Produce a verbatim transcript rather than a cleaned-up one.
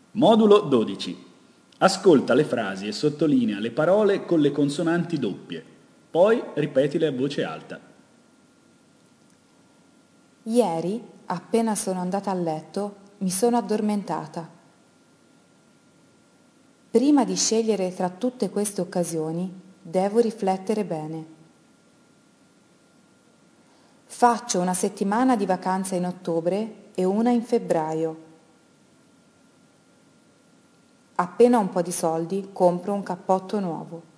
Modulo dodici. Ascolta le frasi e sottolinea le parole con le consonanti doppie. Poi ripetile a voce alta. Ieri, appena sono andata a letto, mi sono addormentata. Prima di scegliere tra tutte queste occasioni, devo riflettere bene. Faccio una settimana di vacanza in ottobre e una in febbraio. Appena ho un po' di soldi, compro un cappotto nuovo.